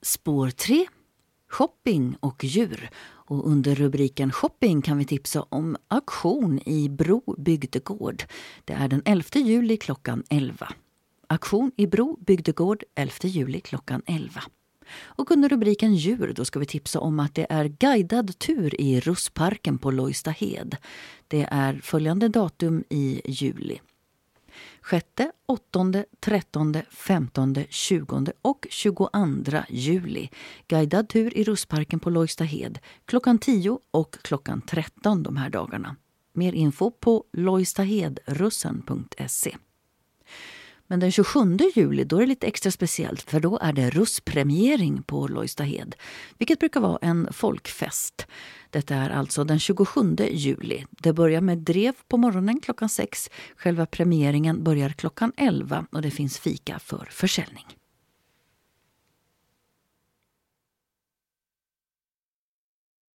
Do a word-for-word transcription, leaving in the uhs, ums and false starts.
Spår tre. Shopping och djur. Och under rubriken shopping kan vi tipsa om auktion i Bro bygdegård. Det är den elfte juli klockan elva. Auktion i Bro bygdegård elfte juli klockan elva. Och under rubriken djur då ska vi tipsa om att det är guidad tur i Russparken på Lojstahed. Det är följande datum i juli. sjätte, åttonde, trettonde, femtonde, tjugonde och tjugoandra juli. Guidad tur i Russparken på Lojstahed klockan tio och klockan tretton de här dagarna. Mer info på lojstahedrussen punkt se. Men den tjugosjunde juli då är det lite extra speciellt för då är det russpremiering på Lojstahed, vilket brukar vara en folkfest. Detta är alltså den tjugosjunde juli. Det börjar med drev på morgonen klockan sex. Själva premieringen börjar klockan elva och det finns fika för försäljning.